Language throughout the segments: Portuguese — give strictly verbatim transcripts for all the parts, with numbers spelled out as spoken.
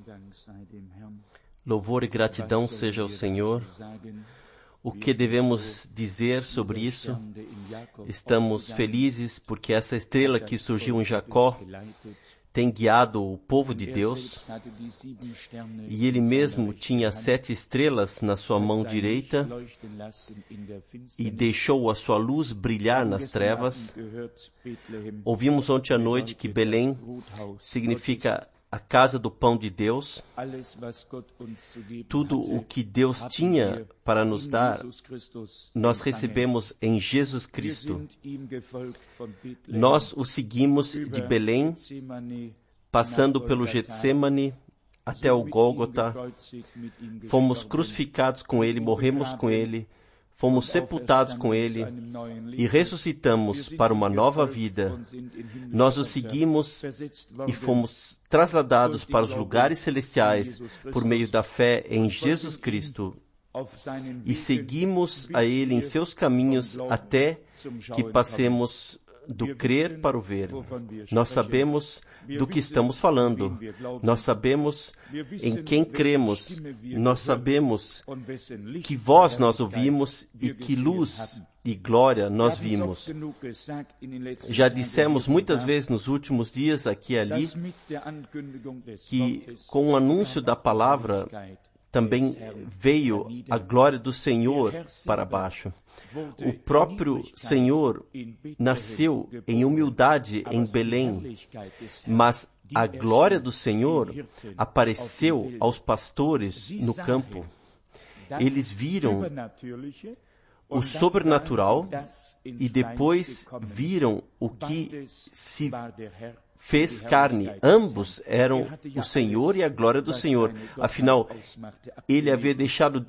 Louvor e gratidão seja ao Senhor. O que devemos dizer sobre isso? Estamos felizes porque essa estrela que surgiu em Jacó tem guiado o povo de Deus, e ele mesmo tinha sete estrelas na sua mão direita e deixou a sua luz brilhar nas trevas. Ouvimos ontem à noite que Belém significa a casa do pão de Deus. Tudo o que Deus tinha para nos dar, nós recebemos em Jesus Cristo. Nós o seguimos de Belém, passando pelo Getsemane até o Gólgota. Fomos crucificados com ele, morremos com ele, fomos sepultados com ele e ressuscitamos para uma nova vida. Nós o seguimos e fomos trasladados para os lugares celestiais por meio da fé em Jesus Cristo. E seguimos a ele em seus caminhos até que passemos do crer para o ver. Nós sabemos do que estamos falando. Nós sabemos em quem cremos. Nós sabemos que voz nós ouvimos e que luz e glória nós vimos. Já dissemos muitas vezes nos últimos dias aqui e ali que com o anúncio da palavra também veio a glória do Senhor para baixo. O próprio Senhor nasceu em humildade em Belém, mas a glória do Senhor apareceu aos pastores no campo. Eles viram o sobrenatural e depois viram o que se fez carne. Ambos eram o Senhor e a glória do Senhor. Afinal, ele havia deixado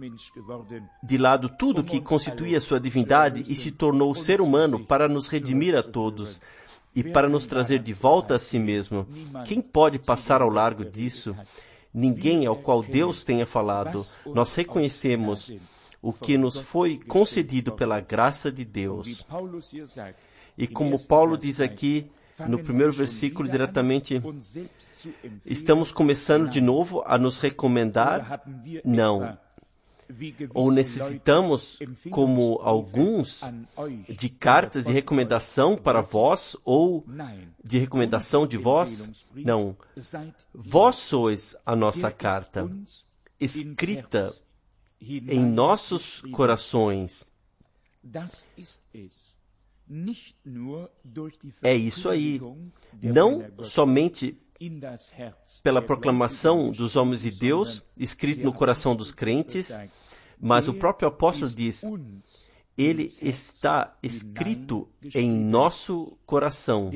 de lado tudo que constituía sua divindade e se tornou ser humano para nos redimir a todos e para nos trazer de volta a si mesmo. Quem pode passar ao largo disso? Ninguém ao qual Deus tenha falado. Nós reconhecemos o que nos foi concedido pela graça de Deus. E como Paulo diz aqui, no primeiro versículo, diretamente, estamos começando de novo a nos recomendar? Não. Ou necessitamos, como alguns, de cartas de recomendação para vós, ou de recomendação de vós? Não. Vós sois a nossa carta, escrita em nossos corações. É isso aí. Não somente pela proclamação dos homens de Deus, escrito no coração dos crentes, mas o próprio apóstolo diz, ele está escrito em nosso coração.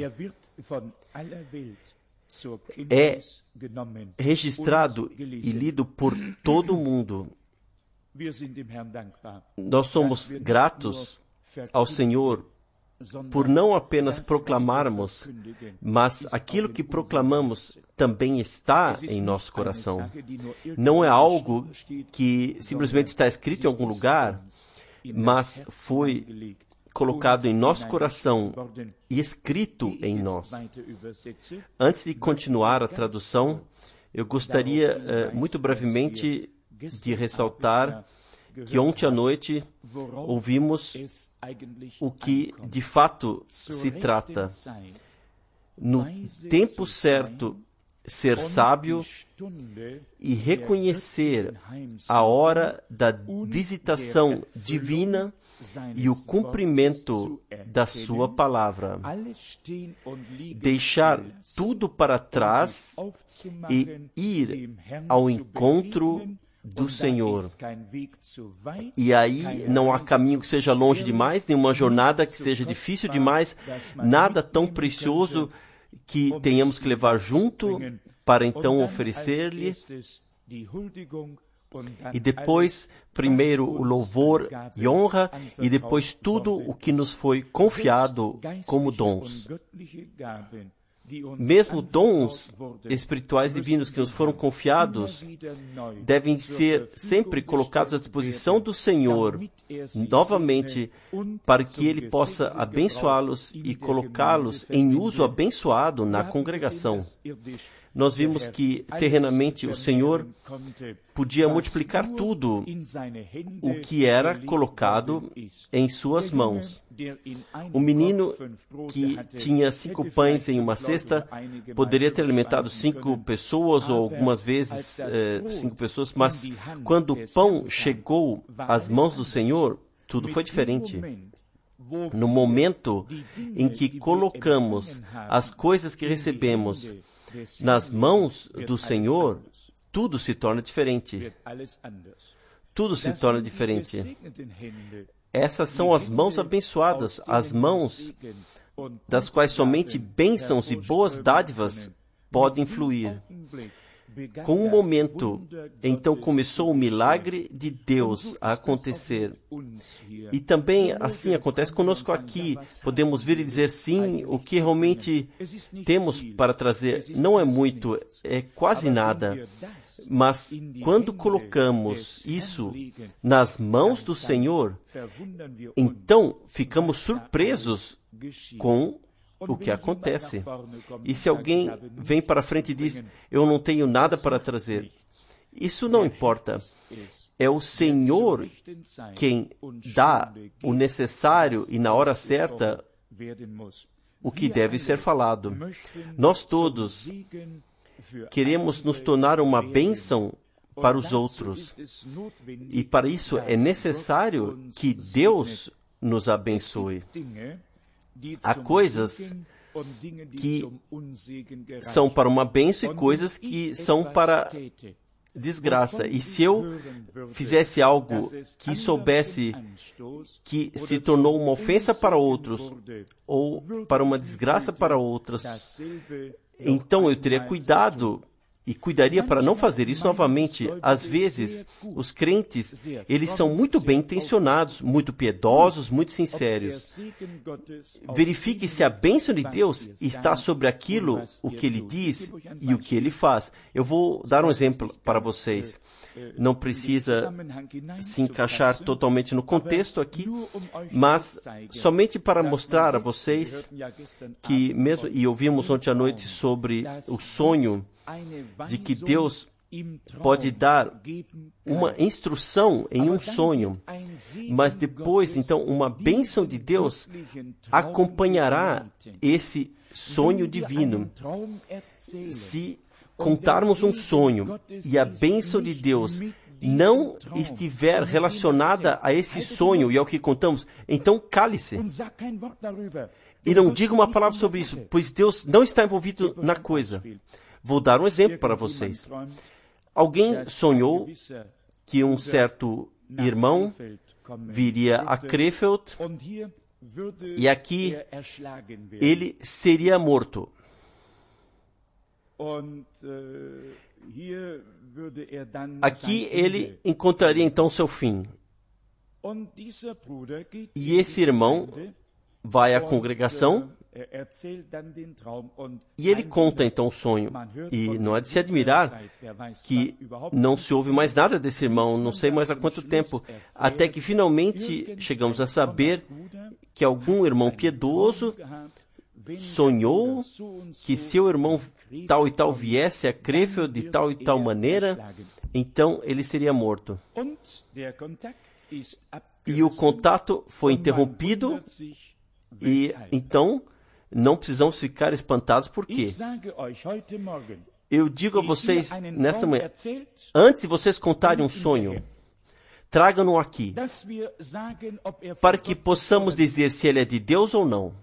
É registrado e lido por todo mundo. Nós somos gratos ao Senhor por não apenas proclamarmos, mas aquilo que proclamamos também está em nosso coração. Não é algo que simplesmente está escrito em algum lugar, mas foi colocado em nosso coração e escrito em nós. Antes de continuar a tradução, eu gostaria, uh, muito brevemente, de ressaltar que ontem à noite ouvimos o que de fato se trata. No tempo certo, ser sábio e reconhecer a hora da visitação divina e o cumprimento da sua palavra. Deixar tudo para trás e ir ao encontro do Senhor. E aí não há caminho que seja longe demais, nenhuma jornada que seja difícil demais, nada tão precioso que tenhamos que levar junto para então oferecer-lhe. E depois, primeiro o louvor e honra, e depois tudo o que nos foi confiado como dons. Mesmo dons espirituais divinos que nos foram confiados devem ser sempre colocados à disposição do Senhor, novamente, para que Ele possa abençoá-los e colocá-los em uso abençoado na congregação. nós vimos que, terrenamente, o Senhor podia multiplicar tudo o que era colocado em suas mãos. O menino que tinha cinco pães em uma cesta poderia ter alimentado cinco pessoas, ou algumas vezes eh, cinco pessoas, mas quando o pão chegou às mãos do Senhor, tudo foi diferente. No momento em que colocamos as coisas que recebemos nas mãos do Senhor, tudo se torna diferente. Tudo se torna diferente. Essas são as mãos abençoadas, as mãos das quais somente bênçãos e boas dádivas podem fluir. Com um momento, então começou o milagre de Deus a acontecer. E também assim acontece conosco aqui. Podemos vir e dizer, sim, o que realmente temos para trazer não é muito, é quase nada. Mas quando colocamos isso nas mãos do Senhor, então ficamos surpresos com o que acontece. E se alguém vem para frente e diz, eu não tenho nada para trazer, isso não importa. É o Senhor quem dá o necessário e na hora certa o que deve ser falado. Nós todos queremos nos tornar uma bênção para os outros. E para isso é necessário que Deus nos abençoe. Há coisas que são para uma bênção e coisas que são para desgraça. E se eu fizesse algo que soubesse que se tornou uma ofensa para outros ou para uma desgraça para outros, então eu teria cuidado e cuidaria para não fazer isso novamente. Às vezes, os crentes, eles são muito bem intencionados, muito piedosos, muito sinceros. Verifique se a bênção de Deus está sobre aquilo, o que ele diz e o que ele faz. Eu vou dar um exemplo para vocês. Não precisa se encaixar totalmente no contexto aqui, mas somente para mostrar a vocês que mesmo, e ouvimos ontem à noite sobre o sonho, de que Deus pode dar uma instrução em um sonho, mas depois, então, uma bênção de Deus acompanhará esse sonho divino. Se contarmos um sonho e a bênção de Deus não estiver relacionada a esse sonho e ao que contamos, então cale-se. E não diga uma palavra sobre isso, pois Deus não está envolvido na coisa. Vou dar um exemplo para vocês. Alguém sonhou que um certo irmão viria a Krefeld e aqui ele seria morto. Aqui ele encontraria então seu fim. E esse irmão vai à congregação e ele conta então o sonho. E não é de se admirar que não se ouve mais nada desse irmão, não sei mais há quanto tempo, até que finalmente chegamos a saber que algum irmão piedoso sonhou que seu irmão tal e tal viesse a Krefeld de tal e tal maneira, então ele seria morto. E o contato foi interrompido e então não precisamos ficar espantados. Por quê? Eu digo a vocês nesta manhã, antes de vocês contarem um sonho, tragam-no aqui, para que possamos dizer se ele é de Deus ou não.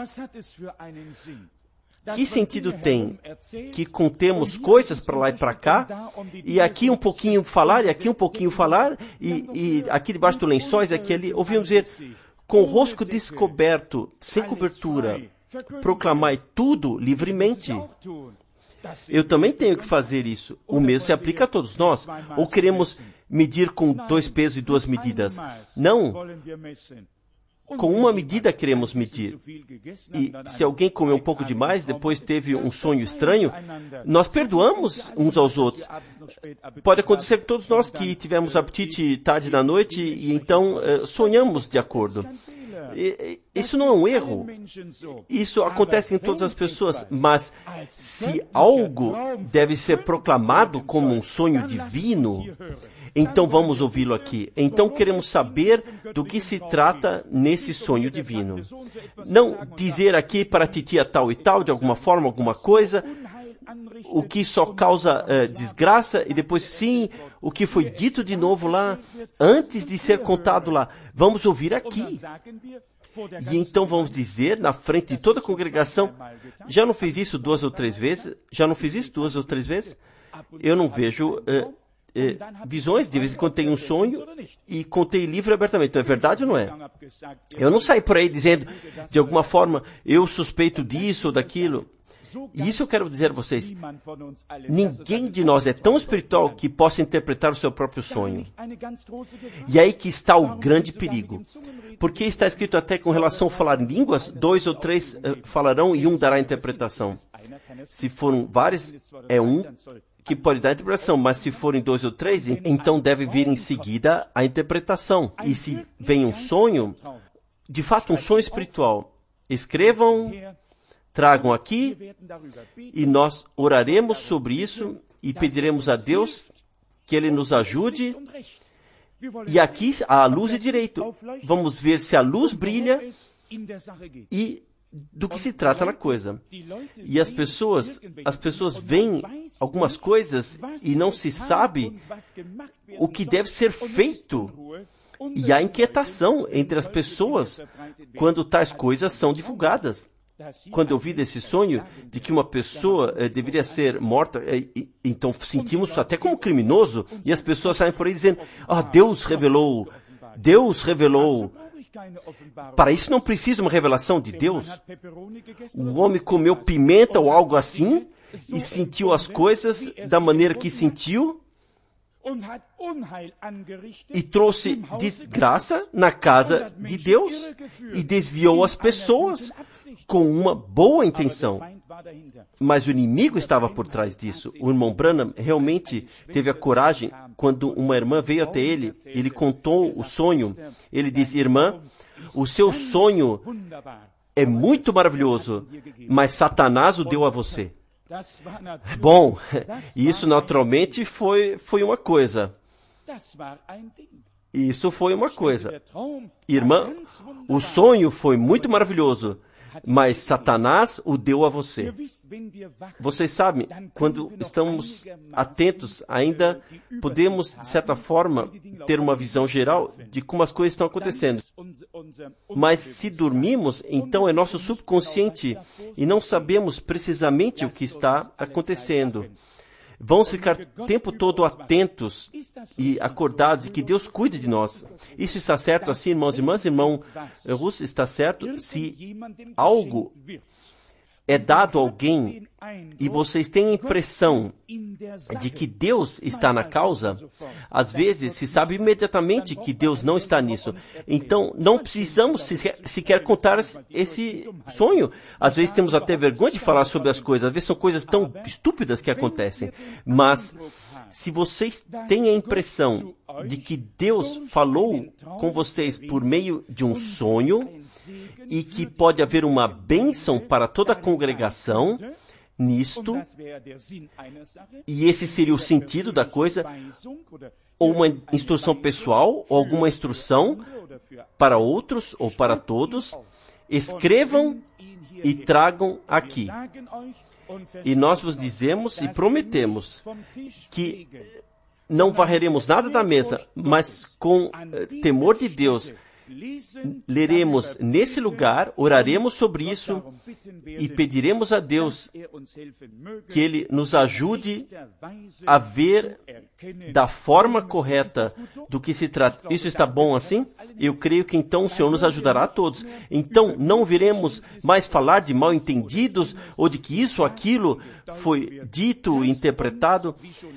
Que sentido tem que contemos coisas para lá e para cá, e aqui um pouquinho falar, e aqui um pouquinho falar, e, e aqui debaixo do lençóis, aqui ali, ouvimos dizer, com o rosto descoberto, sem cobertura, proclamai tudo livremente. Eu também tenho que fazer isso. O mesmo se aplica a todos nós. Ou queremos medir com dois pesos e duas medidas? Não. Com uma medida queremos medir. E se alguém comeu um pouco demais, depois teve um sonho estranho, nós perdoamos uns aos outros. Pode acontecer com todos nós que tivemos apetite tarde da noite e então uh, sonhamos de acordo. Isso não é um erro. Isso acontece em todas as pessoas. Mas se algo deve ser proclamado como um sonho divino, então vamos ouvi-lo aqui. Então queremos saber do que se trata nesse sonho divino. Não dizer aqui para a titia tal e tal, de alguma forma, alguma coisa, o que só causa uh, desgraça, e depois sim, o que foi dito de novo lá, antes de ser contado lá. Vamos ouvir aqui. E então vamos dizer, na frente de toda a congregação, já não fiz isso duas ou três vezes? Já não fiz isso duas ou três vezes? Eu não vejo uh, uh, visões, de vez em quando tenho um sonho e contei livre abertamente. Então é verdade ou não é? Eu não saio por aí dizendo, de alguma forma, eu suspeito disso ou daquilo. E isso eu quero dizer a vocês, ninguém de nós é tão espiritual que possa interpretar o seu próprio sonho. E aí que está o grande perigo. Porque está escrito até com relação a falar em línguas, dois ou três uh, falarão e um dará a interpretação. Se foram vários, é um que pode dar a interpretação, mas se forem dois ou três, então deve vir em seguida a interpretação. E se vem um sonho, de fato um sonho espiritual, escrevam, tragam aqui, e nós oraremos sobre isso e pediremos a Deus que Ele nos ajude. E aqui a luz é direito. Vamos ver se a luz brilha e do que se trata na coisa. E as pessoas, as pessoas veem algumas coisas e não se sabe o que deve ser feito. E há inquietação entre as pessoas quando tais coisas são divulgadas. Quando eu vi desse sonho de que uma pessoa eh, deveria ser morta, eh, e, então sentimos até como criminoso, e as pessoas saem por aí dizendo, ah, Deus revelou, Deus revelou. Para isso não precisa uma revelação de Deus. O homem comeu pimenta ou algo assim, e sentiu as coisas da maneira que sentiu, e trouxe desgraça na casa de Deus, e desviou as pessoas com uma boa intenção. Mas o inimigo estava por trás disso. O irmão Branham realmente teve a coragem, quando uma irmã veio até ele, ele contou o sonho, ele disse, irmã, o seu sonho é muito maravilhoso, mas Satanás o deu a você. Bom, isso naturalmente foi, foi uma coisa. Isso foi uma coisa. Irmã, o sonho foi muito maravilhoso, mas Satanás o deu a você. Vocês sabem, quando estamos atentos, ainda podemos, de certa forma, ter uma visão geral de como as coisas estão acontecendo. Mas se dormimos, então é nosso subconsciente e não sabemos precisamente o que está acontecendo. Vamos ficar o tempo todo atentos e acordados e que Deus cuide de nós. Isso está certo assim, irmãos e irmãs? Irmão Russo, está certo? Se algo é dado a alguém e vocês têm a impressão de que Deus está na causa, às vezes se sabe imediatamente que Deus não está nisso. Então, não precisamos sequer contar esse sonho. Às vezes temos até vergonha de falar sobre as coisas. Às vezes são coisas tão estúpidas que acontecem. Mas, se vocês têm a impressão de que Deus falou com vocês por meio de um sonho, e que pode haver uma bênção para toda a congregação nisto, e esse seria o sentido da coisa, ou uma instrução pessoal, ou alguma instrução para outros ou para todos, escrevam e tragam aqui. E nós vos dizemos e prometemos que não varreremos nada da mesa, mas com uh, temor de Deus, leremos nesse lugar, oraremos sobre isso e pediremos a Deus que Ele nos ajude a ver da forma correta do que se trata. Isso está bom assim? Eu creio que então o Senhor nos ajudará a todos. Então não viremos mais falar de mal entendidos ou de que isso ou aquilo foi dito e interpretado.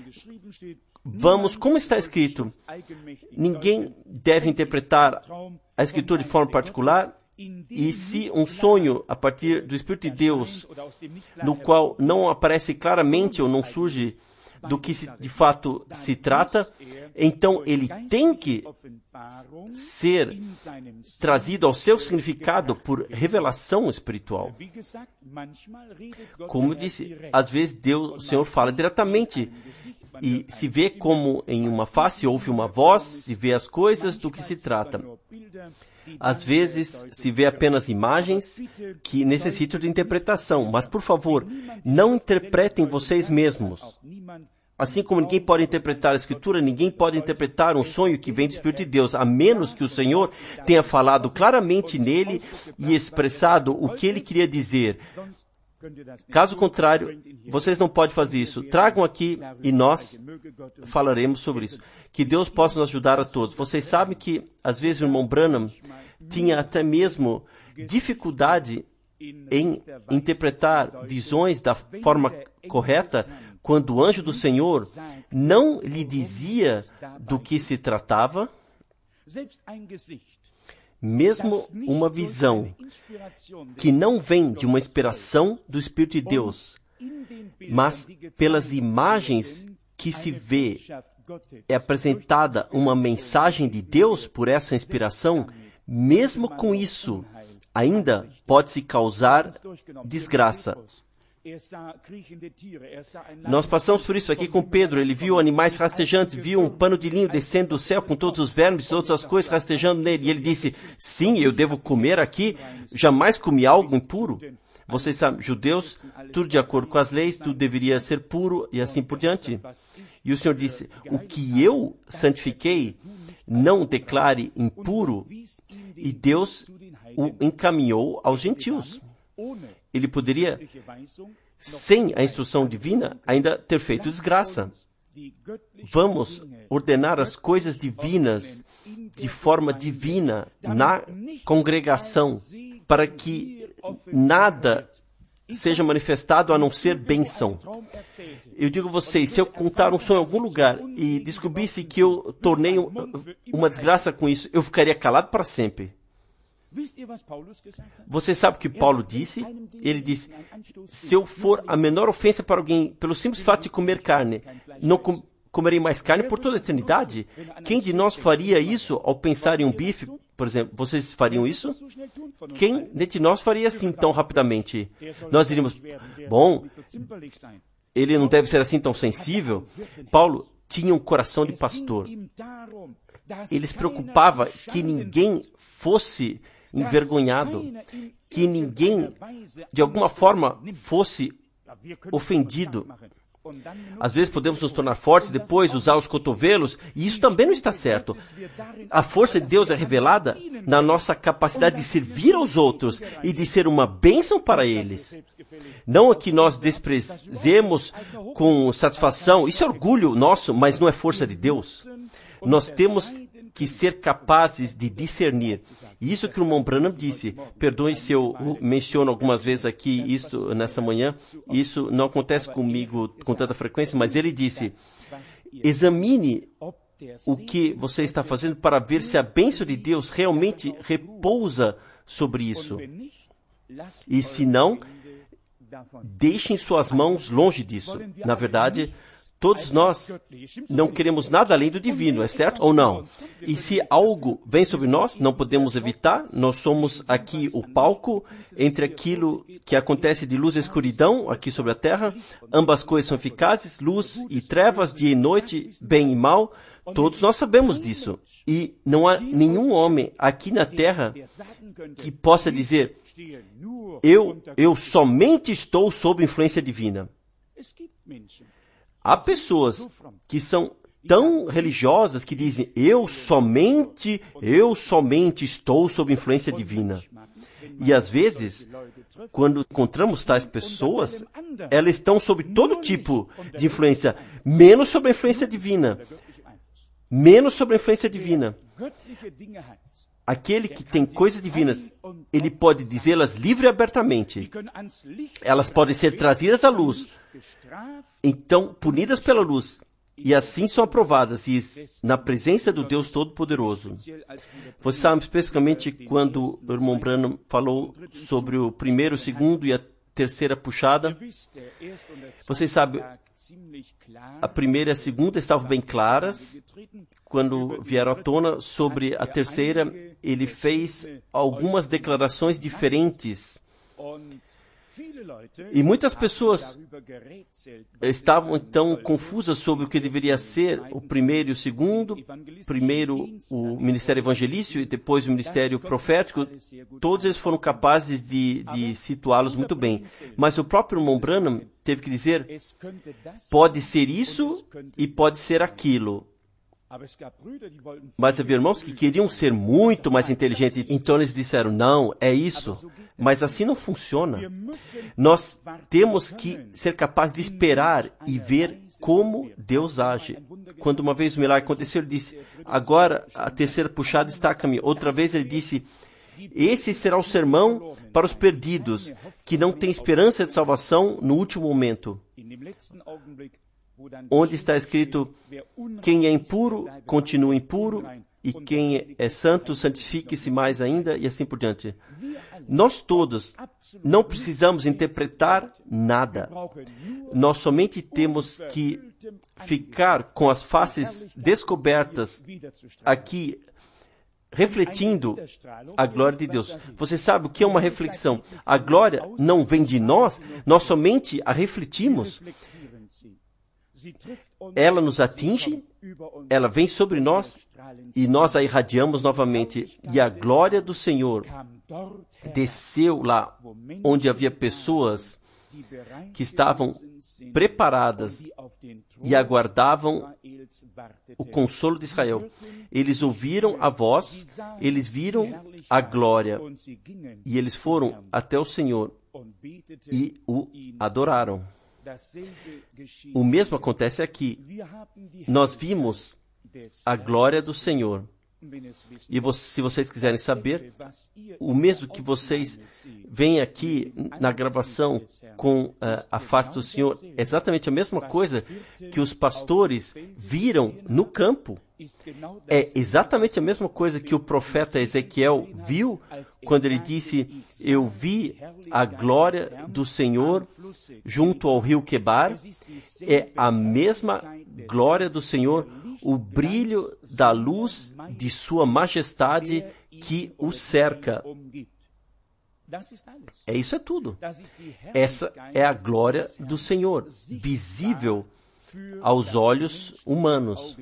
Vamos, como está escrito, ninguém deve interpretar a Escritura de forma particular, e se um sonho a partir do Espírito de Deus, no qual não aparece claramente ou não surge do que se, de fato se trata, então ele tem que ser trazido ao seu significado por revelação espiritual. Como eu disse, às vezes Deus, o Senhor fala diretamente e se vê como em uma face, ouve uma voz, se vê as coisas do que se trata. Às vezes se vê apenas imagens que necessitam de interpretação, mas por favor, não interpretem vocês mesmos. Assim como ninguém pode interpretar a Escritura, ninguém pode interpretar um sonho que vem do Espírito de Deus, a menos que o Senhor tenha falado claramente nele e expressado o que ele queria dizer. Caso contrário, vocês não podem fazer isso. Tragam aqui e nós falaremos sobre isso. Que Deus possa nos ajudar a todos. Vocês sabem que, às vezes, o irmão Branham tinha até mesmo dificuldade em interpretar visões da forma correta, quando o anjo do Senhor não lhe dizia do que se tratava. Mesmo uma visão que não vem de uma inspiração do Espírito de Deus, mas pelas imagens que se vê, é apresentada uma mensagem de Deus por essa inspiração, mesmo com isso, ainda pode-se causar desgraça. Nós passamos por isso aqui com Pedro. Ele viu animais rastejantes, viu um pano de linho descendo do céu com todos os vermes e todas as coisas rastejando nele. E ele disse, sim, eu devo comer aqui. Jamais comi algo impuro. Vocês sabem, judeus, tudo de acordo com as leis, tudo deveria ser puro e assim por diante. E o Senhor disse, o que eu santifiquei, não declare impuro. E Deus o encaminhou aos gentios. Ele poderia, sem a instrução divina, ainda ter feito desgraça. Vamos ordenar as coisas divinas de forma divina na congregação, para que nada seja manifestado a não ser bênção. Eu digo a vocês, se eu contar um sonho em algum lugar e descobrisse que eu tornei uma desgraça com isso, eu ficaria calado para sempre. Você sabe o que Paulo disse? Ele disse, se eu for a menor ofensa para alguém, pelo simples fato de comer carne, não com, comerei mais carne por toda a eternidade? Quem de nós faria isso ao pensar em um bife, por exemplo? Vocês fariam isso? Quem de nós faria assim tão rapidamente? Nós diríamos, bom, ele não deve ser assim tão sensível. Paulo tinha um coração de pastor. Ele se preocupava que ninguém fosse envergonhado, que ninguém, de alguma forma, fosse ofendido. Às vezes podemos nos tornar fortes, depois usar os cotovelos, e isso também não está certo. A força de Deus é revelada na nossa capacidade de servir aos outros e de ser uma bênção para eles. Não é que nós desprezemos com satisfação, isso é orgulho nosso, mas não é força de Deus. Nós temos que ser capazes de discernir. E isso que o irmão Branham disse, perdoe se eu menciono algumas vezes aqui isto nessa manhã, isso não acontece comigo com tanta frequência, mas ele disse, examine o que você está fazendo para ver se a bênção de Deus realmente repousa sobre isso. E se não, deixem suas mãos longe disso. Na verdade, todos nós não queremos nada além do divino, é certo ou não? E se algo vem sobre nós, não podemos evitar. Nós somos aqui o palco entre aquilo que acontece de luz e escuridão aqui sobre a terra. Ambas coisas são eficazes, luz e trevas, dia e noite, bem e mal. Todos nós sabemos disso. E não há nenhum homem aqui na terra que possa dizer, eu, eu somente estou sob influência divina. Há pessoas que são tão religiosas que dizem, eu somente, eu somente estou sob influência divina. E às vezes, quando encontramos tais pessoas, elas estão sob todo tipo de influência, menos sob a influência divina. Menos sob a influência divina. Aquele que tem coisas divinas, ele pode dizê-las livre e abertamente. Elas podem ser trazidas à luz. Então, punidas pela luz, e assim são aprovadas, e na presença do Deus Todo-Poderoso. Você sabe especificamente quando o irmão Branham falou sobre o primeiro, o segundo e a terceira puxada? Vocês sabem, a primeira e a segunda estavam bem claras. Quando vieram à tona sobre a terceira, ele fez algumas declarações diferentes. E muitas pessoas estavam então confusas sobre o que deveria ser o primeiro e o segundo, primeiro o ministério evangelístico e depois o ministério profético. Todos eles foram capazes de, de situá-los muito bem. Mas o próprio irmão Branham teve que dizer, pode ser isso e pode ser aquilo. Mas havia irmãos que queriam ser muito mais inteligentes, então eles disseram, não, é isso. Mas assim não funciona. Nós temos que ser capazes de esperar e ver como Deus age. Quando uma vez o milagre aconteceu, ele disse, agora a terceira puxada está a caminho. Outra vez ele disse, esse será o sermão para os perdidos, que não têm esperança de salvação no último momento. Onde está escrito, quem é impuro, continua impuro, e quem é santo, santifique-se mais ainda, e assim por diante. Nós todos não precisamos interpretar nada. Nós somente temos que ficar com as faces descobertas aqui, refletindo a glória de Deus. Você sabe o que é uma reflexão? A glória não vem de nós, nós somente a refletimos. Ela nos atinge, ela vem sobre nós e nós a irradiamos novamente. E a glória do Senhor desceu lá onde havia pessoas que estavam preparadas e aguardavam o consolo de Israel. Eles ouviram a voz, eles viram a glória e eles foram até o Senhor e o adoraram. O mesmo acontece aqui. Nós vimos a glória do Senhor. E você, se vocês quiserem saber, o mesmo que vocês veem aqui na gravação com uh, a face do Senhor, é exatamente a mesma coisa que os pastores viram no campo. É exatamente a mesma coisa que o profeta Ezequiel viu quando ele disse, eu vi a glória do Senhor junto ao rio Quebar. É a mesma glória do Senhor, o brilho da luz de sua majestade que o cerca. É isso é tudo. Essa é a glória do Senhor, visível aos olhos humanos.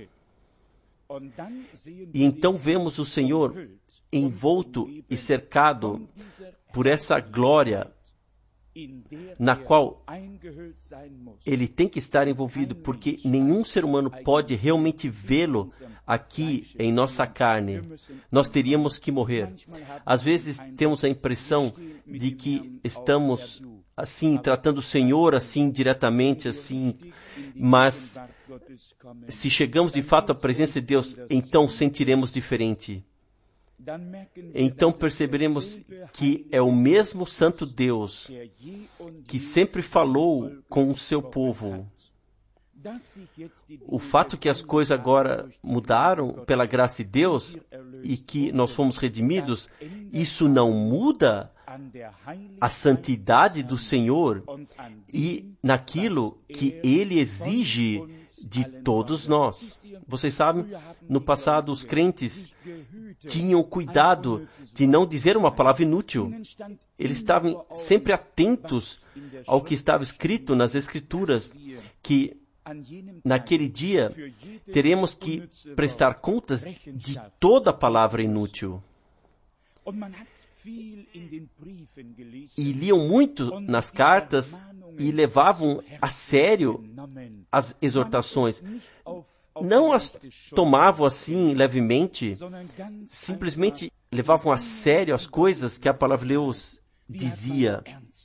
E então vemos o Senhor envolto e cercado por essa glória na qual ele tem que estar envolvido, porque nenhum ser humano pode realmente vê-lo aqui em nossa carne. Nós teríamos que morrer. Às vezes temos a impressão de que estamos assim, tratando o Senhor assim, diretamente assim, mas se chegamos de fato à presença de Deus, então sentiremos diferente. Então perceberemos que é o mesmo Santo Deus que sempre falou com o seu povo. O fato que as coisas agora mudaram pela graça de Deus e que nós fomos redimidos, isso não muda a santidade do Senhor e naquilo que Ele exige de todos nós. Vocês sabem, no passado os crentes tinham cuidado de não dizer uma palavra inútil. Eles estavam sempre atentos ao que estava escrito nas Escrituras, que naquele dia teremos que prestar contas de toda palavra inútil. E liam muito nas cartas e levavam a sério as exortações. Não as tomavam assim levemente, simplesmente levavam a sério as coisas que a palavra de Deus dizia.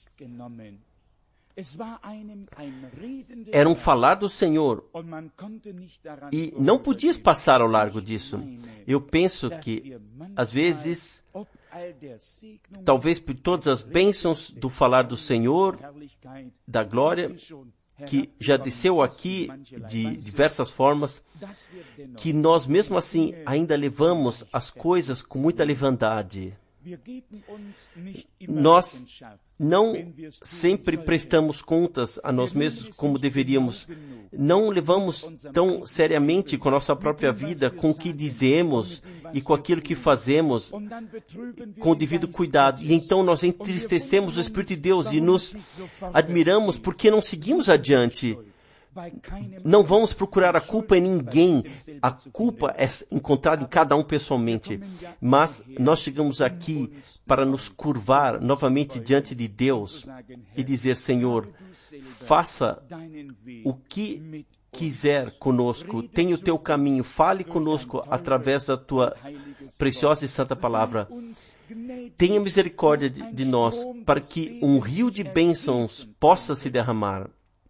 Era um falar do Senhor e não podias passar ao largo disso. Eu penso que, às vezes, talvez por todas as bênçãos do falar do Senhor, da glória, que já desceu aqui de diversas formas, que nós mesmo assim ainda levamos as coisas com muita leviandade. Nós não sempre prestamos contas a nós mesmos como deveríamos. Não levamos tão seriamente com a nossa própria vida, com o que dizemos e com aquilo que fazemos, com o devido cuidado. E então nós entristecemos o Espírito de Deus e nos admiramos porque não seguimos adiante. Não vamos procurar a culpa em ninguém. A culpa é encontrada em cada um pessoalmente. Mas nós chegamos aqui para nos curvar novamente diante de Deus e dizer: Senhor, faça o que quiser conosco. Tenha o teu caminho. Fale conosco através da tua preciosa e santa palavra. Tenha misericórdia de, de nós para que um rio de bênçãos possa se derramar.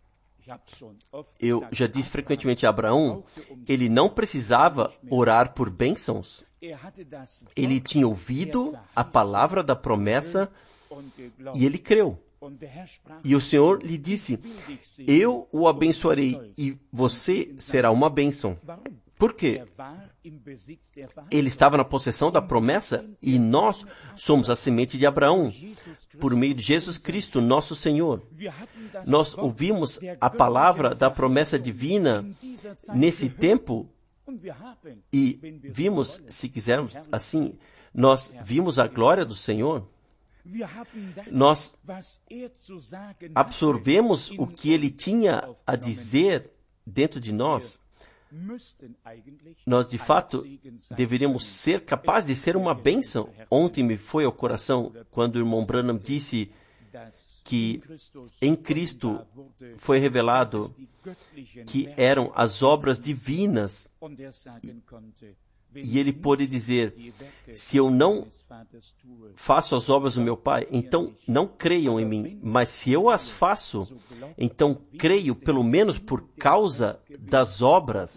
Eu já disse frequentemente a Abraão, ele não precisava orar por bênçãos. Ele tinha ouvido a palavra da promessa e ele creu. E o Senhor lhe disse: eu o abençoarei e você será uma bênção. Por quê? Ele estava na possessão da promessa e nós somos a semente de Abraão, por meio de Jesus Cristo, nosso Senhor. Nós ouvimos a palavra da promessa divina nesse tempo e vimos, se quisermos assim, nós vimos a glória do Senhor. Nós absorvemos o que Ele tinha a dizer dentro de nós. Nós, de fato, deveríamos ser capazes de ser uma bênção. Ontem me foi ao coração quando o irmão Branham disse que em Cristo foi revelado que eram as obras divinas. E ele pôde dizer: se eu não faço as obras do meu Pai, então não creiam em mim. Mas se eu as faço, então creio pelo menos por causa das obras.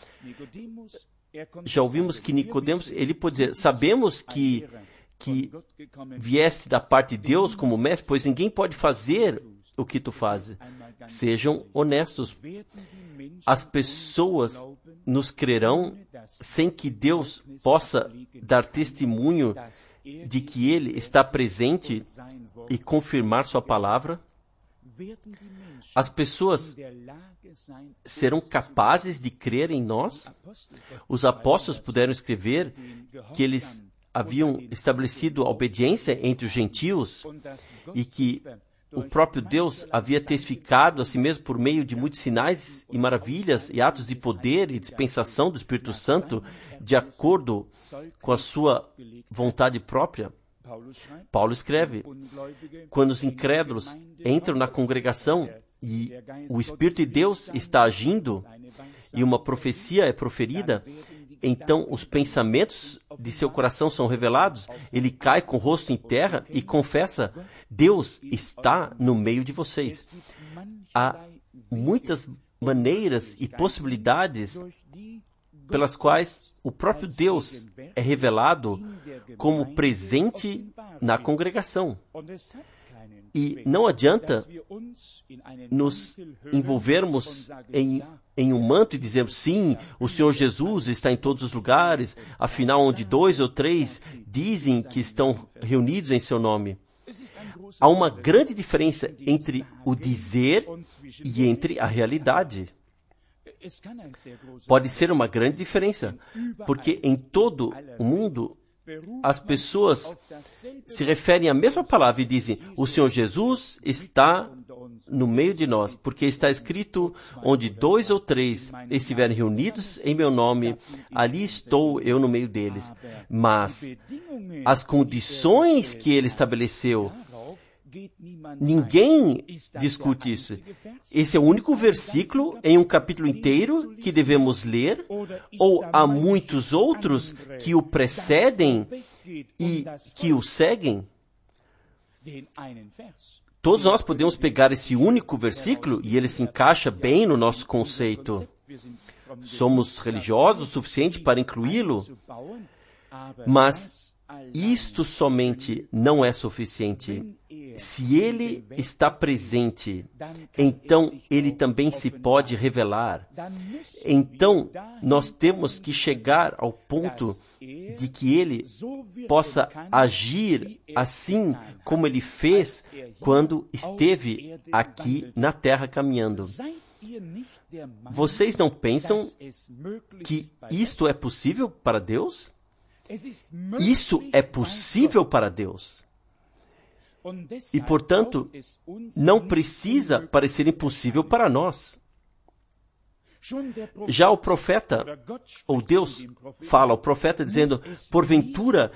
Já ouvimos que Nicodemos, ele pode dizer: sabemos que, que viesse da parte de Deus como mestre, pois ninguém pode fazer o que tu fazes. Sejam honestos. As pessoas nos crerão sem que Deus possa dar testemunho de que Ele está presente e confirmar sua palavra. As pessoas serão capazes de crer em nós. Os apóstolos puderam escrever que eles haviam estabelecido a obediência entre os gentios e que o próprio Deus havia testificado a si mesmo por meio de muitos sinais e maravilhas e atos de poder e dispensação do Espírito Santo, de acordo com a sua vontade própria. Paulo escreve: quando os incrédulos entram na congregação e o Espírito de Deus está agindo e uma profecia é proferida, então os pensamentos de seu coração são revelados, ele cai com o rosto em terra e confessa: Deus está no meio de vocês. Há muitas maneiras e possibilidades pelas quais o próprio Deus é revelado como presente na congregação. E não adianta nos envolvermos em, em um manto e dizermos: sim, o Senhor Jesus está em todos os lugares, afinal, onde dois ou três dizem que estão reunidos em seu nome. Há uma grande diferença entre o dizer e entre a realidade. Pode ser uma grande diferença, porque em todo o mundo as pessoas se referem à mesma palavra e dizem: o Senhor Jesus está no meio de nós, porque está escrito: onde dois ou três estiverem reunidos em meu nome, ali estou eu no meio deles. Mas as condições que ele estabeleceu, ninguém discute isso. Esse é o único versículo em um capítulo inteiro que devemos ler, ou há muitos outros que o precedem e que o seguem? Todos nós podemos pegar esse único versículo e ele se encaixa bem no nosso conceito. Somos religiosos o suficiente para incluí-lo, mas isto somente não é suficiente. Se Ele está presente, então Ele também se pode revelar. Então, nós temos que chegar ao ponto de que Ele possa agir assim como Ele fez quando esteve aqui na terra caminhando. Vocês não pensam que isto é possível para Deus? Isso é possível para Deus. E, portanto, não precisa parecer impossível para nós. Já o profeta, ou Deus, fala ao profeta dizendo, porventura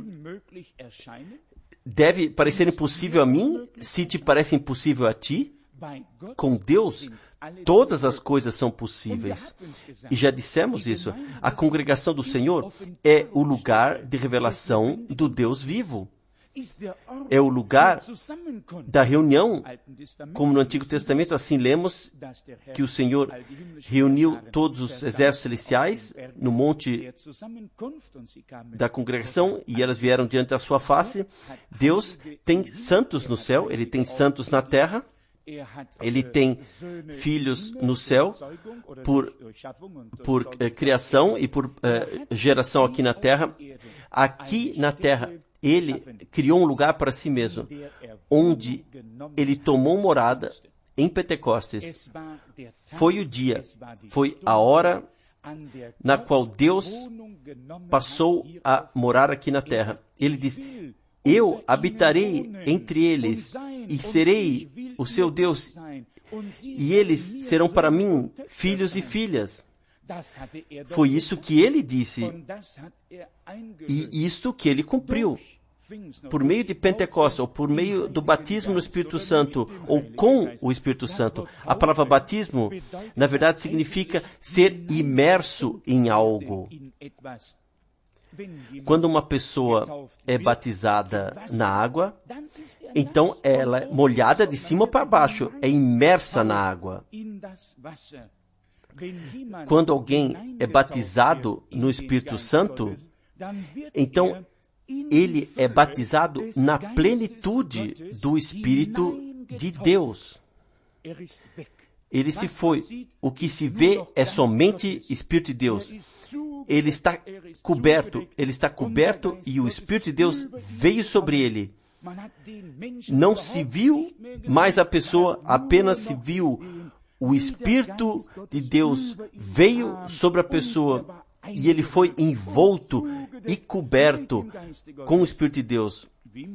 deve parecer impossível a mim, se te parece impossível a ti? Com Deus, todas as coisas são possíveis. E já dissemos isso. A congregação do Senhor é o lugar de revelação do Deus vivo. É o lugar da reunião, como no Antigo Testamento, assim lemos que o Senhor reuniu todos os exércitos celestiais no monte da congregação e elas vieram diante da sua face. Deus tem santos no céu, Ele tem santos na terra, Ele tem filhos no céu por, por eh, criação e por eh, geração aqui na terra. Aqui na terra, Ele criou um lugar para si mesmo, onde Ele tomou morada em Pentecostes. Foi o dia, foi a hora na qual Deus passou a morar aqui na terra. Ele diz, eu habitarei entre eles e serei o seu Deus, e eles serão para mim filhos e filhas. Foi isso que ele disse, e isto que ele cumpriu. Por meio de Pentecostes, ou por meio do batismo no Espírito Santo, ou com o Espírito Santo. A palavra batismo, na verdade, significa ser imerso em algo. Quando uma pessoa é batizada na água, então ela é molhada de cima para baixo, é imersa na água. Quando alguém é batizado no Espírito Santo, então ele é batizado na plenitude do Espírito de Deus. Ele se foi. O que se vê é somente Espírito de Deus. Ele está coberto, ele está coberto e o Espírito de Deus veio sobre ele. Não se viu mais a pessoa, apenas se viu o Espírito de Deus veio sobre a pessoa e ele foi envolto e coberto com o Espírito de Deus.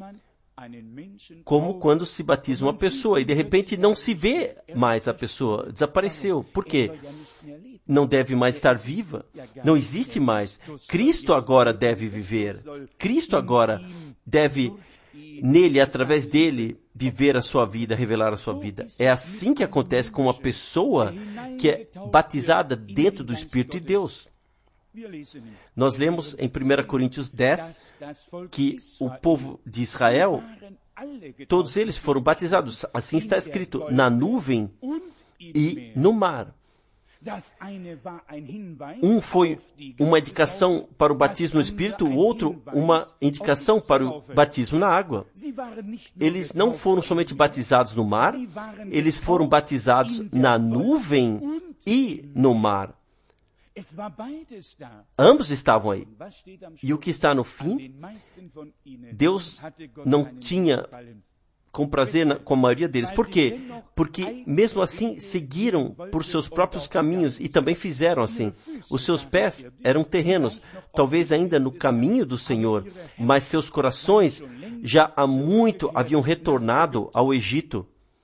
Como quando se batiza uma pessoa e de repente não se vê mais a pessoa, desapareceu. Por quê? Não deve mais estar viva, não existe mais. Cristo agora deve viver. Cristo agora deve, nele, através dele, viver a sua vida, revelar a sua vida. É assim que acontece com uma pessoa que é batizada dentro do Espírito de Deus. Nós lemos em primeira Coríntios dez que o povo de Israel, todos eles foram batizados. Assim está escrito, na nuvem e no mar. Um foi uma indicação para o batismo no Espírito, o outro uma indicação para o batismo na água. Eles não foram somente batizados no mar, eles foram batizados na nuvem e no mar. Ambos estavam aí. E o que está no fim, Deus não tinha com prazer na, com a maioria deles. Por quê? Porque mesmo assim seguiram por seus próprios caminhos e também fizeram assim. Os seus pés eram terrenos, talvez ainda no caminho do Senhor, mas seus corações já há muito haviam retornado ao Egito.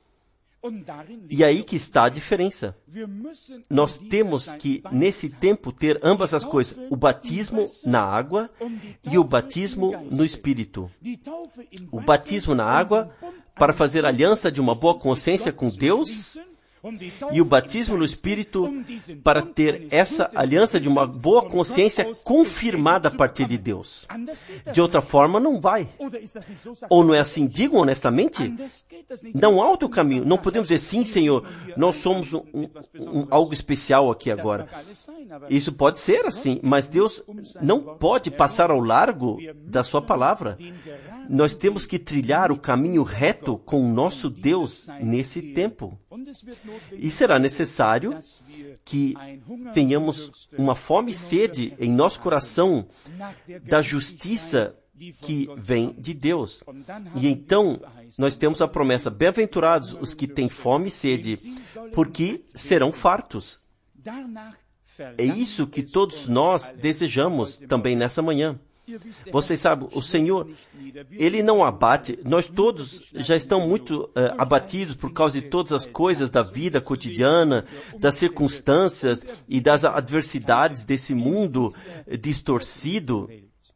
E aí que está a diferença. Nós temos que, nesse tempo, ter ambas as coisas. O batismo na água e o batismo no Espírito. O batismo na água para fazer aliança de uma boa consciência com Deus E o batismo no Espírito para ter essa aliança de uma boa consciência confirmada a partir de Deus. De outra forma, não vai. Ou não é assim? Digam honestamente. Não há outro caminho. Não podemos dizer, sim, Senhor, nós somos um, um, um, algo especial aqui agora. Isso pode ser assim, mas Deus não pode passar ao largo da sua palavra. Nós temos que trilhar o caminho reto com o nosso Deus nesse tempo. E será necessário que tenhamos uma fome e sede em nosso coração da justiça que vem de Deus. E então nós temos a promessa: bem-aventurados os que têm fome e sede, porque serão fartos. É isso que todos nós desejamos também nessa manhã. Vocês sabem, o Senhor, Ele não abate. Nós todos já estamos muito uh, abatidos por causa de todas as coisas da vida cotidiana, das circunstâncias e das adversidades desse mundo distorcido.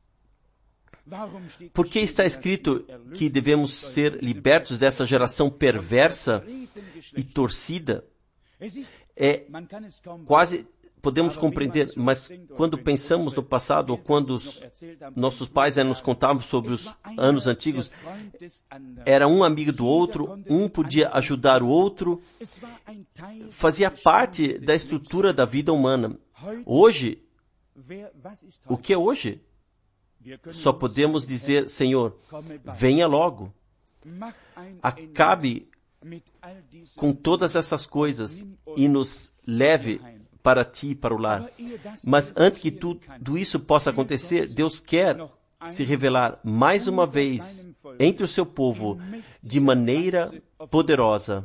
Por que está escrito que devemos ser libertos dessa geração perversa e torcida? É quase... Podemos compreender, mas quando pensamos no passado, ou quando os nossos pais nos contavam sobre os anos antigos, era um amigo do outro, um podia ajudar o outro, fazia parte da estrutura da vida humana. Hoje, o que é hoje? Só podemos dizer, Senhor, venha logo, acabe com todas essas coisas e nos leve para ti e para o lar. Mas antes que tudo isso possa acontecer, Deus quer se revelar mais uma vez entre o seu povo de maneira poderosa.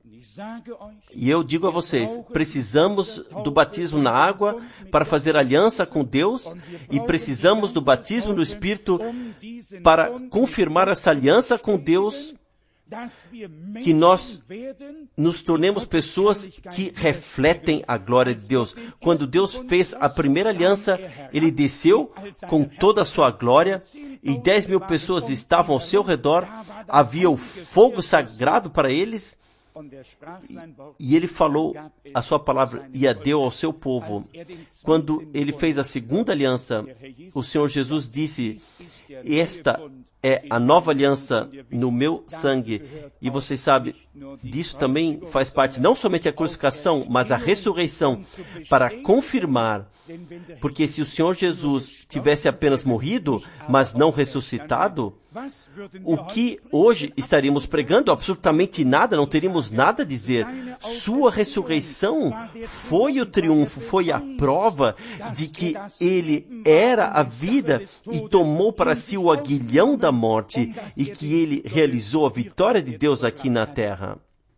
E eu digo a vocês, precisamos do batismo na água para fazer aliança com Deus e precisamos do batismo no Espírito para confirmar essa aliança com Deus, que nós nos tornemos pessoas que refletem a glória de Deus. Quando Deus fez a primeira aliança, Ele desceu com toda a sua glória e dez mil pessoas estavam ao seu redor, havia o fogo sagrado para eles, e, e Ele falou a sua palavra e a deu ao seu povo. Quando Ele fez a segunda aliança, o Senhor Jesus disse, esta é a nova aliança no meu sangue. E vocês sabem, disso também faz parte não somente a crucificação, mas a ressurreição, para confirmar. Porque se o Senhor Jesus tivesse apenas morrido, mas não ressuscitado, o que hoje estaríamos pregando? Absolutamente nada, não teríamos nada a dizer. Sua ressurreição foi o triunfo, foi a prova de que Ele era a vida e tomou para si o aguilhão da morte e que Ele realizou a vitória de Deus aqui na terra.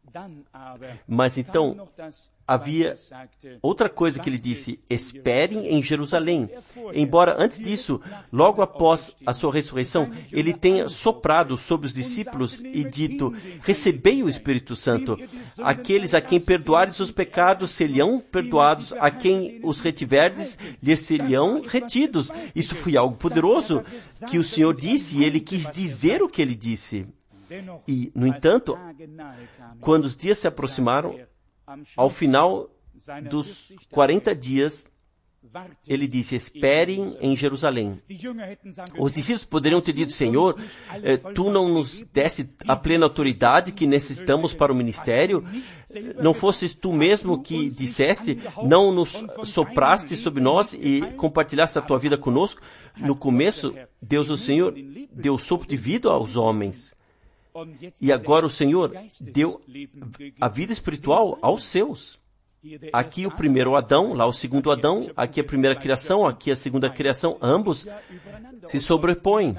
Mas então, havia outra coisa que ele disse, esperem em Jerusalém. Embora antes disso, logo após a sua ressurreição, ele tenha soprado sobre os discípulos e dito, recebei o Espírito Santo. Aqueles a quem perdoares os pecados serão perdoados, a quem os retiverdes lhes serão retidos. Isso foi algo poderoso que o Senhor disse e ele quis dizer o que ele disse. E, no entanto, quando os dias se aproximaram, ao final dos quarenta dias, ele disse, esperem em Jerusalém. Os discípulos poderiam ter dito, Senhor, eh, tu não nos deste a plena autoridade que necessitamos para o ministério? Não fosses tu mesmo que disseste, não nos sopraste sobre nós e compartilhaste a tua vida conosco? No começo, Deus, o Senhor, deu sopro de vida aos homens. E agora o Senhor deu a vida espiritual aos seus. Aqui o primeiro Adão, lá o segundo Adão, aqui a primeira criação, aqui a segunda criação, ambos se sobrepõem,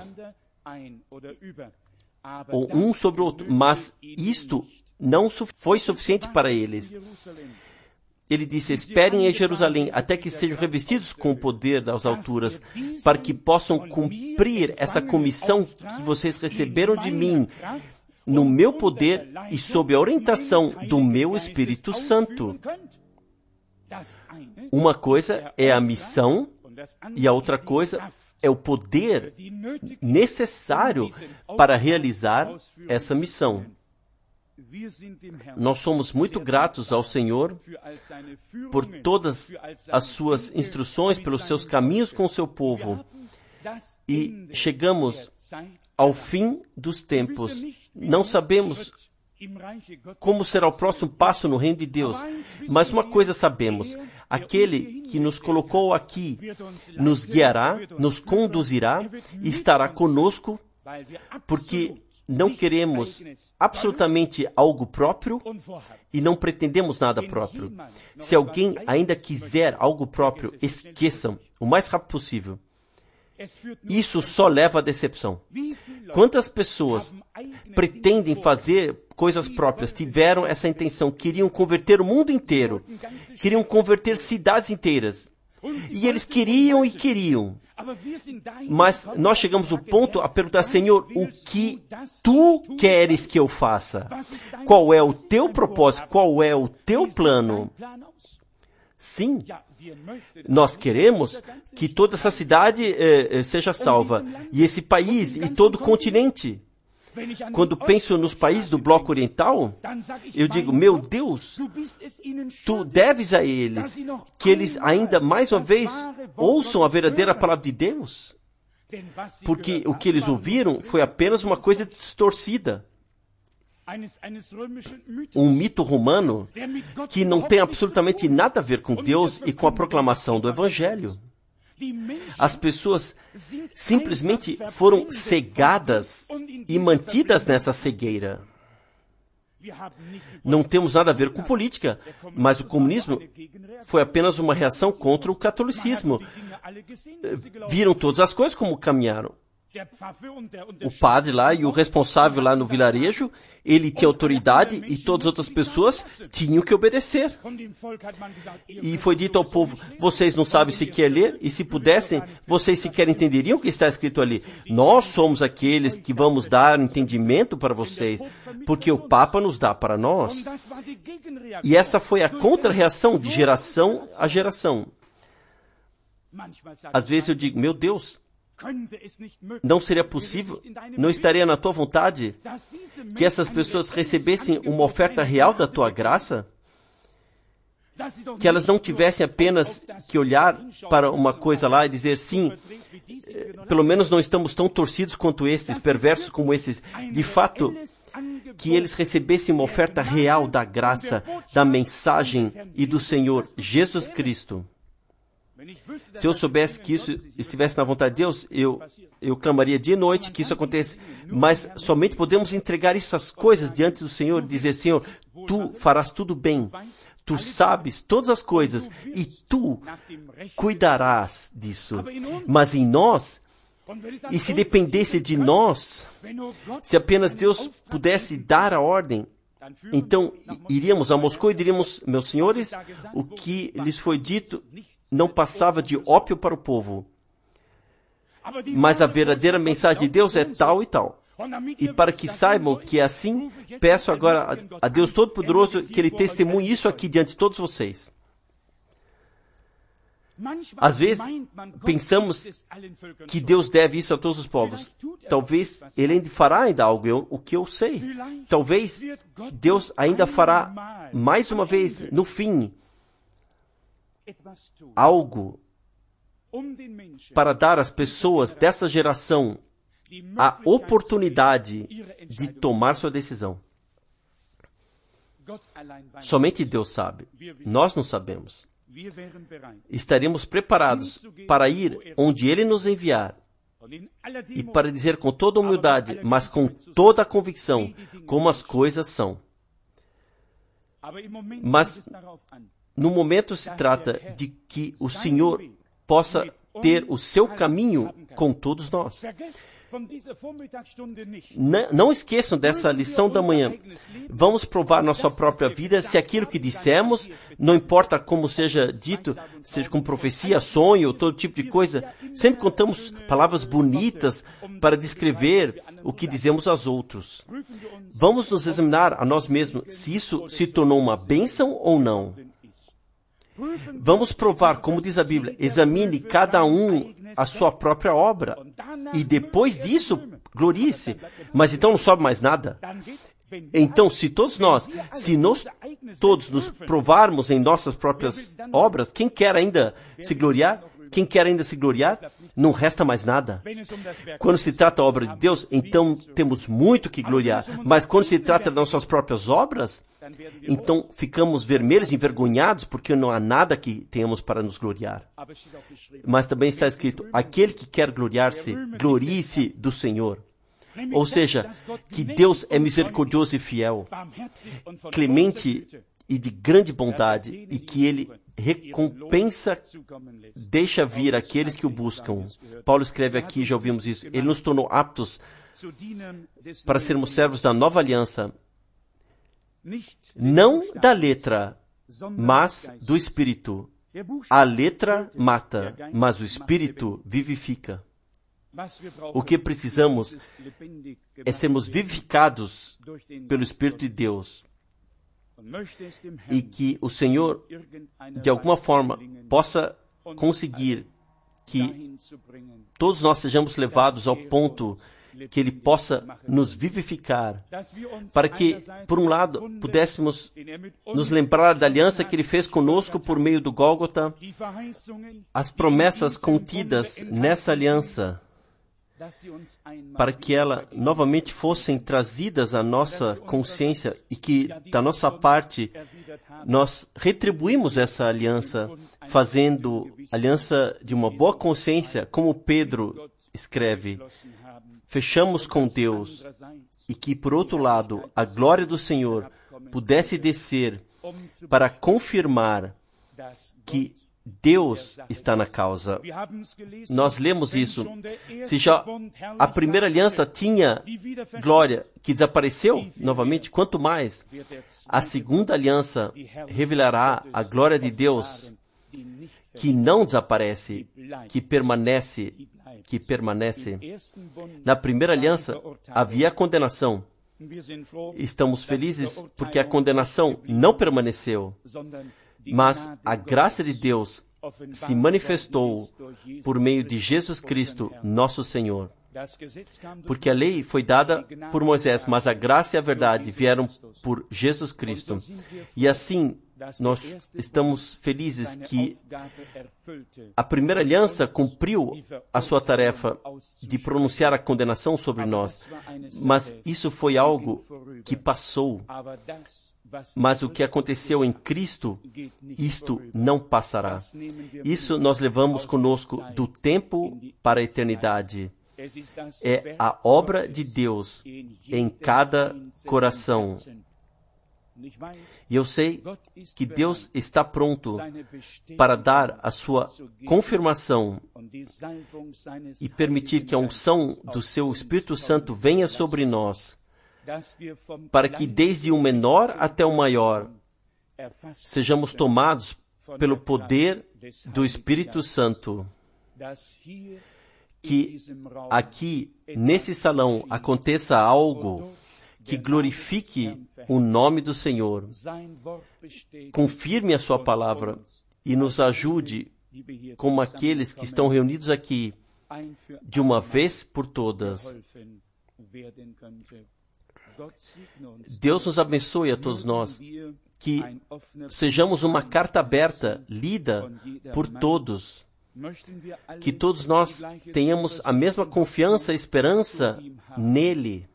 ou um sobre o outro, mas isto não foi suficiente para eles. Ele disse, esperem em Jerusalém até que sejam revestidos com o poder das alturas, para que possam cumprir essa comissão que vocês receberam de mim, no meu poder e sob a orientação do meu Espírito Santo. Uma coisa é a missão e a outra coisa é o poder necessário para realizar essa missão. Nós somos muito gratos ao Senhor por todas as suas instruções, pelos seus caminhos com o seu povo. E chegamos ao fim dos tempos. Não sabemos como será o próximo passo no reino de Deus. Mas uma coisa sabemos: aquele que nos colocou aqui nos guiará, nos conduzirá e estará conosco, porque não queremos absolutamente algo próprio e não pretendemos nada próprio. Se alguém ainda quiser algo próprio, esqueçam o mais rápido possível. Isso só leva à decepção. Quantas pessoas pretendem fazer coisas próprias, tiveram essa intenção, queriam converter o mundo inteiro, queriam converter cidades inteiras. E eles queriam e queriam. Mas nós chegamos ao ponto a perguntar: Senhor, o que Tu queres que eu faça? Qual é o Teu propósito? Qual é o Teu plano? Sim, nós queremos que toda essa cidade eh, seja salva, e esse país e todo o continente. Quando penso nos países do bloco oriental, eu digo: meu Deus, Tu deves a eles que eles ainda mais uma vez ouçam a verdadeira palavra de Deus, porque o que eles ouviram foi apenas uma coisa distorcida. Um mito romano que não tem absolutamente nada a ver com Deus e com a proclamação do Evangelho. As pessoas simplesmente foram cegadas e mantidas nessa cegueira. Não temos nada a ver com política, mas o comunismo foi apenas uma reação contra o catolicismo. Viram todas as coisas como caminharam. O padre lá e o responsável lá no vilarejo, ele tinha autoridade e todas as outras pessoas tinham que obedecer. E foi dito ao povo: vocês não sabem sequer ler, e se pudessem, vocês sequer entenderiam o que está escrito ali. Nós somos aqueles que vamos dar entendimento para vocês, porque o Papa nos dá para nós. E essa foi a contra-reação de geração a geração. Às vezes eu digo: meu Deus, não seria possível, não estaria na Tua vontade que essas pessoas recebessem uma oferta real da Tua graça? Que elas não tivessem apenas que olhar para uma coisa lá e dizer: sim, pelo menos não estamos tão torcidos quanto estes, perversos como esses. De fato, que eles recebessem uma oferta real da graça, da mensagem e do Senhor Jesus Cristo. Se eu soubesse que isso estivesse na vontade de Deus, eu, eu clamaria dia e noite que isso acontecesse. Mas somente podemos entregar essas coisas diante do Senhor e dizer: Senhor, Tu farás tudo bem. Tu sabes todas as coisas e Tu cuidarás disso. Mas em nós, e se dependesse de nós, se apenas Deus pudesse dar a ordem, então iríamos a Moscou e diríamos: meus senhores, o que lhes foi dito não passava de ópio para o povo. Mas a verdadeira mensagem de Deus é tal e tal. E para que saibam que é assim, peço agora a Deus Todo-Poderoso que Ele testemunhe isso aqui diante de todos vocês. Às vezes, pensamos que Deus deve isso a todos os povos. Talvez Ele ainda fará ainda algo, eu, o que eu sei. Talvez Deus ainda fará mais uma vez, no fim, algo para dar às pessoas dessa geração a oportunidade de tomar sua decisão. Somente Deus sabe. Nós não sabemos. Estaremos preparados para ir onde Ele nos enviar e para dizer com toda humildade, mas com toda a convicção, como as coisas são. Mas no momento se trata de que o Senhor possa ter o seu caminho com todos nós. Não, não esqueçam dessa lição da manhã. Vamos provar nossa própria vida se aquilo que dissemos, não importa como seja dito, seja com profecia, sonho, todo tipo de coisa, sempre contamos palavras bonitas para descrever o que dizemos aos outros. Vamos nos examinar a nós mesmos se isso se tornou uma bênção ou não. Vamos provar, como diz a Bíblia, examine cada um a sua própria obra. E depois disso, glorie-se. Mas então não sobe mais nada. Então, se todos nós, se nós todos nos provarmos em nossas próprias obras, quem quer ainda se gloriar? Quem quer ainda se gloriar? Não resta mais nada. Quando se trata da obra de Deus, então temos muito que gloriar. Mas quando se trata das nossas próprias obras, então ficamos vermelhos, envergonhados, porque não há nada que tenhamos para nos gloriar. Mas também está escrito, aquele que quer gloriar-se, glorie-se do Senhor. Ou seja, que Deus é misericordioso e fiel, clemente e de grande bondade, e que Ele recompensa, deixa vir aqueles que o buscam. Paulo escreve aqui, já ouvimos isso, Ele nos tornou aptos para sermos servos da nova aliança, não da letra, mas do Espírito. A letra mata, mas o Espírito vivifica. O que precisamos é sermos vivificados pelo Espírito de Deus. E que o Senhor, de alguma forma, possa conseguir que todos nós sejamos levados ao ponto que Ele possa nos vivificar, para que, por um lado, pudéssemos nos lembrar da aliança que Ele fez conosco por meio do Gólgota, as promessas contidas nessa aliança, para que ela novamente fossem trazidas à nossa consciência e que, da nossa parte, nós retribuímos essa aliança, fazendo aliança de uma boa consciência, como Pedro escreve, fechamos com Deus, e que, por outro lado, a glória do Senhor pudesse descer para confirmar que Deus está na causa. Nós lemos isso. Se já a primeira aliança tinha glória que desapareceu novamente, quanto mais a segunda aliança revelará a glória de Deus que não desaparece, que permanece, que permanece. Na primeira aliança havia a condenação. Estamos felizes porque a condenação não permaneceu, mas a graça de Deus se manifestou por meio de Jesus Cristo, nosso Senhor. Porque a lei foi dada por Moisés, mas a graça e a verdade vieram por Jesus Cristo. E assim, nós estamos felizes que a primeira aliança cumpriu a sua tarefa de pronunciar a condenação sobre nós, mas isso foi algo que passou. Mas o que aconteceu em Cristo, isto não passará. Isso nós levamos conosco do tempo para a eternidade. É a obra de Deus em cada coração. E eu sei que Deus está pronto para dar a sua confirmação e permitir que a unção do seu Espírito Santo venha sobre nós, para que desde o menor até o maior sejamos tomados pelo poder do Espírito Santo. Que aqui, nesse salão, aconteça algo que glorifique o nome do Senhor, confirme a sua palavra e nos ajude, como aqueles que estão reunidos aqui, de uma vez por todas. Deus nos abençoe a todos nós, que sejamos uma carta aberta, lida por todos, que todos nós tenhamos a mesma confiança e esperança nele,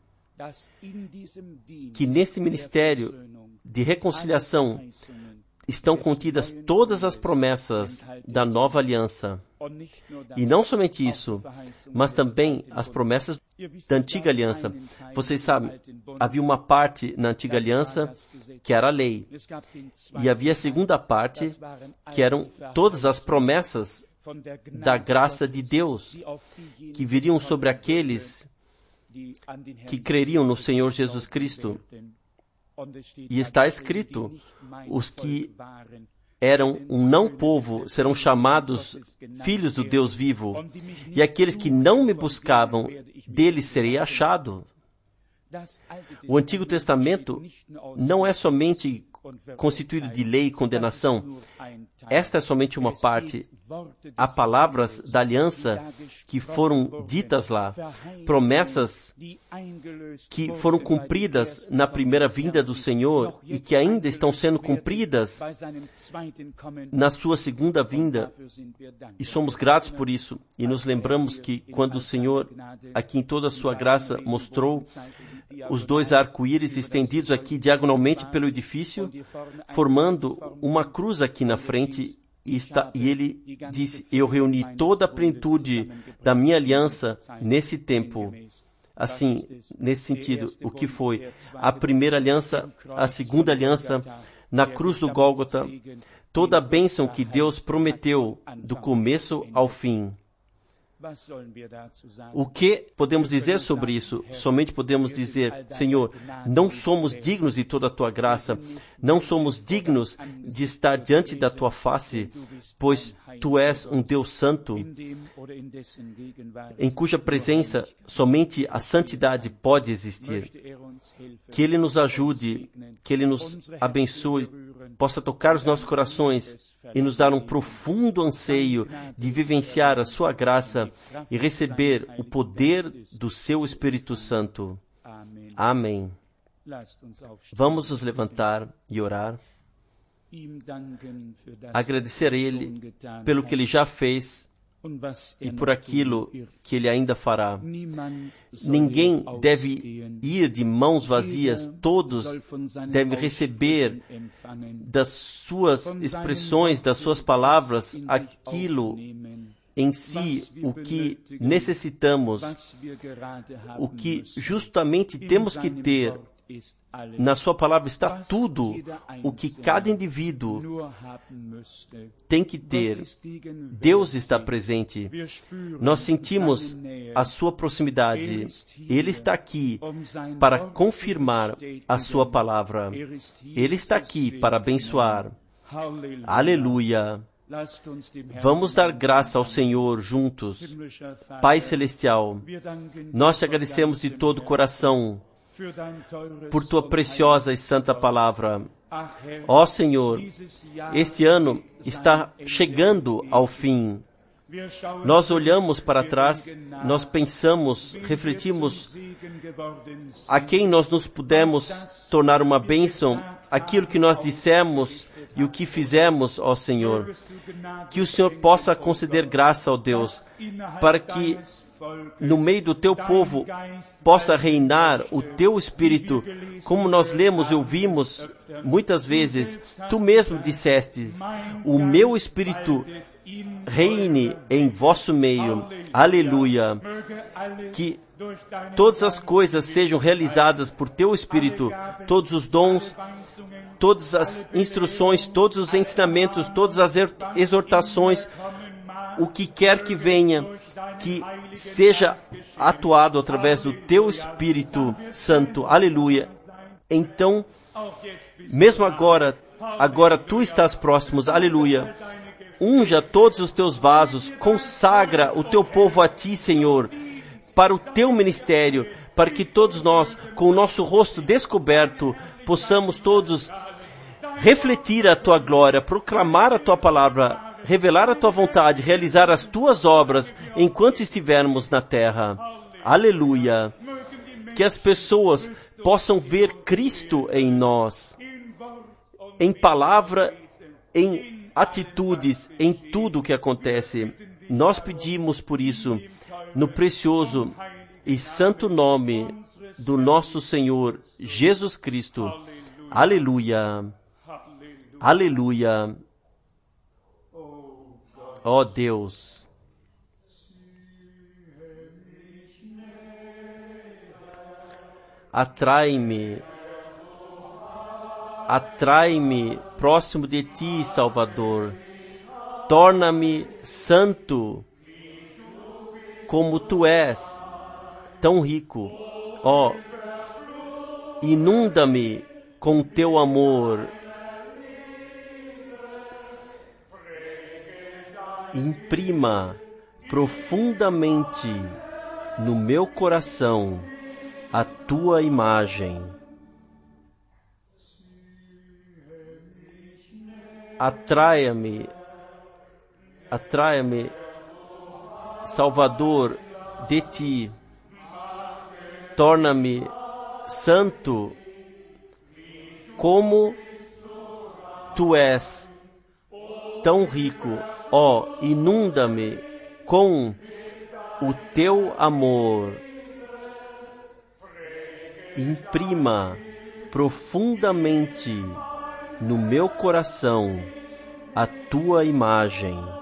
que nesse ministério de reconciliação estão contidas todas as promessas da nova aliança. E não somente isso, mas também as promessas da antiga aliança. Vocês sabem, havia uma parte na antiga aliança que era a lei. E havia a segunda parte que eram todas as promessas da graça de Deus que viriam sobre aqueles que creriam no Senhor Jesus Cristo. E está escrito, os que eram um não-povo serão chamados filhos do Deus vivo, e aqueles que não me buscavam, deles serei achado. O Antigo Testamento não é somente constituído de lei e condenação. Esta é somente uma parte. há palavras da aliança que foram ditas lá, promessas que foram cumpridas na primeira vinda do Senhor e que ainda estão sendo cumpridas na sua segunda vinda, e somos gratos por isso, e nos lembramos que quando o Senhor, aqui em toda a sua graça, mostrou os dois arco-íris estendidos aqui diagonalmente pelo edifício, formando uma cruz aqui na frente, e, está, e ele disse, eu reuni toda a plenitude da minha aliança nesse tempo. Assim, nesse sentido, o que foi a primeira aliança, a segunda aliança, na cruz do Gólgota, toda a bênção que Deus prometeu do começo ao fim. O que podemos dizer sobre isso? Somente podemos dizer, Senhor, não somos dignos de toda a Tua graça, não somos dignos de estar diante da Tua face, pois Tu és um Deus santo, em cuja presença somente a santidade pode existir. Que Ele nos ajude, que Ele nos abençoe, possa tocar os nossos corações e nos dar um profundo anseio de vivenciar a Sua graça e receber o poder do Seu Espírito Santo. Amém. Vamos nos levantar e orar. Agradecer a Ele pelo que Ele já fez e por aquilo que Ele ainda fará. Ninguém deve ir de mãos vazias, todos devem receber das suas expressões, das suas palavras, aquilo em si, o que necessitamos, o que justamente temos que ter. Na sua palavra está tudo o que cada indivíduo tem que ter. Deus está presente. Nós sentimos a sua proximidade. Ele está aqui para confirmar a sua palavra. Ele está aqui para abençoar. Aleluia. Vamos dar graça ao Senhor juntos. Pai Celestial, nós te agradecemos de todo o coração por Tua preciosa e santa palavra. Ó Senhor, este ano está chegando ao fim. Nós olhamos para trás, nós pensamos, refletimos a quem nós nos pudemos tornar uma bênção, aquilo que nós dissemos e o que fizemos, ó Senhor. Que o Senhor possa conceder graça, ó Deus, para que no meio do Teu povo possa reinar o Teu Espírito, como nós lemos e ouvimos muitas vezes. Tu mesmo disseste, o meu Espírito reine em vosso meio. Aleluia. Que todas as coisas sejam realizadas por Teu Espírito, todos os dons, todas as instruções, todos os ensinamentos, todas as exortações, o que quer que venha, que seja atuado através do Teu Espírito Santo. Aleluia. Então, mesmo agora, agora Tu estás próximos. Aleluia. Unja todos os Teus vasos, consagra o Teu povo a Ti, Senhor, para o Teu ministério, para que todos nós, com o nosso rosto descoberto, possamos todos refletir a Tua glória, proclamar a Tua palavra, revelar a Tua vontade, realizar as Tuas obras enquanto estivermos na terra. Aleluia. Que as pessoas possam ver Cristo em nós, em palavra, em atitudes, em tudo o que acontece. Nós pedimos por isso, no precioso e santo nome do nosso Senhor Jesus Cristo. Aleluia. Aleluia. Ó oh Deus, atrai-me, atrai-me próximo de Ti, Salvador. Torna-me santo, como Tu és, tão rico. Ó, oh, inunda-me com Teu amor. Imprima profundamente no meu coração a Tua imagem. Atraia-me Atraia-me, Salvador, de ti. Torna-me santo como tu és tão rico. Ó, inunda-me com o teu amor. Imprima profundamente no meu coração a tua imagem.